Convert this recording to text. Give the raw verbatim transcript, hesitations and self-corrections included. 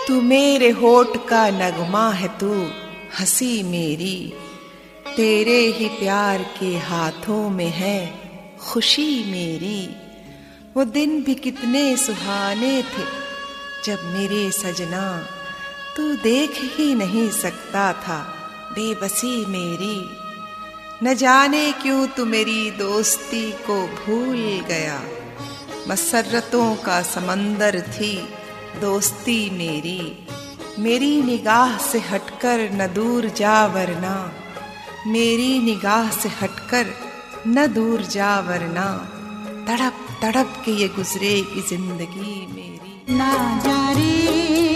तू मेरे होठ का नगमा है, तू हंसी मेरी, तेरे ही प्यार के हाथों में है खुशी मेरी। वो दिन भी कितने सुहाने थे जब मेरे सजना तू देख ही नहीं सकता था बेबसी मेरी। न जाने क्यों तू मेरी दोस्ती को भूल गया, मसरतों का समंदर थी दोस्ती मेरी। मेरी निगाह से हटकर न दूर जा वरना, मेरी निगाह से हटकर न दूर जा वरना, तड़प तड़प के ये गुजरेगी जिंदगी मेरी। ना जा रे